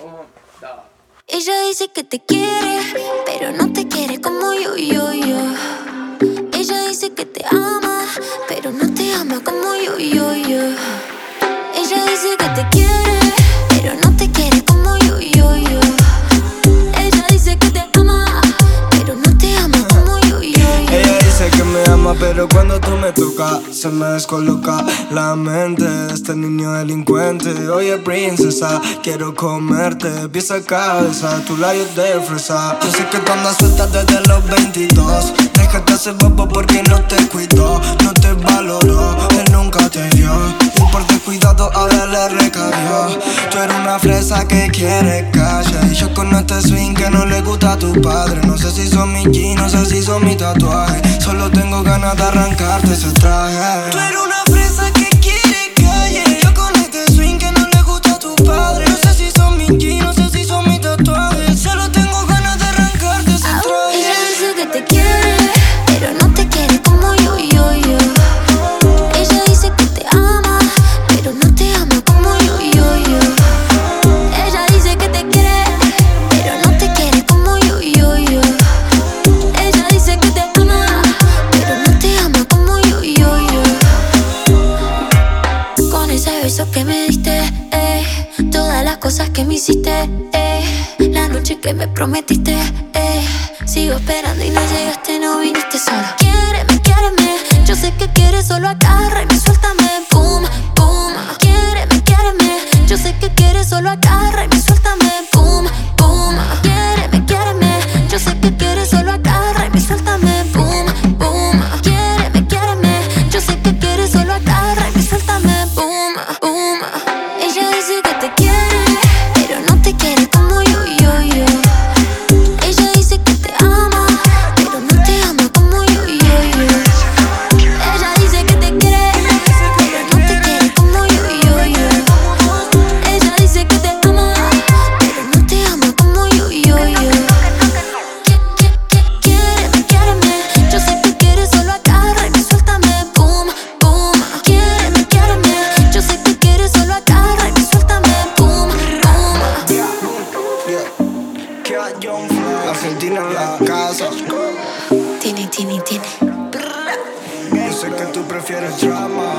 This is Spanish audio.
Ella dice que te quiere, pero no te quiere como yo. Ella dice que te ama, pero no te ama como yo. Ella dice que te quiere, pero no te quiere como yo. Ella dice que te ama, pero no te ama como yo. Ella dice que me ama, pero cuando tú me tocas se me descoloca la mente de este niño delincuente. Oye princesa, quiero comerte pieza a cabeza, tus labios de fresa. Yo sé que tú andas suelta desde los 22. Déjate hacer bobo porque no te cuidó, no te valoró, él nunca te dio. Y por descuidado ahora le recayó. Tú eres una fresa que quiere calle, y yo con este swing que no le gusta a tu padre. No sé si son mis jeans, no sé si son mis tatuajes. Solo tengo ganas de arrancarte ese traje. Tú eres una fresa que quiere calle, yo con este swing que no le gusta a tu padre. No sé si son mis jeans, no sé si son mis tatuajes. Solo tengo ganas de arrancarte ese traje. Ella dice que te quiere, pero no te quiere como yo. Ella dice que te ama, pero no te ama como yo. Ella dice que te quiere, pero no te quiere como yo. Ella dice que te ama, pero no te ama como yo. Con ese beso que me diste, todas las cosas que me hiciste, la noche que me prometiste, sigo esperando y no llegaste, no viniste sola. Quiéreme, yo sé que quieres, solo agárrame, suéltame, boom, boom. Quiéreme, yo sé que quieres, solo agárrame, suéltame, boom, boom. Quiéreme, yo sé que quieres, solo agárrame, suéltame, boom, boom. Quiéreme, yo sé que quieres, solo agárrame, suéltame, boom, boom. Ella dice que te quiere, pero no te quiere como yo. Ella dice que te ama, pero no te ama como yo. Ella dice que te quiere, pero no te quiere como yo. Ella dice que te ama, pero no te ama como yo. Quiéreme, yo sé que quieres, solo agárrame, suéltame, boom, boom. Quiéreme, yo sé que quieres, solo agárrame, suéltame, boom, boom. Argentina en la casa. Tiene. Yo sé que tú prefieres drama.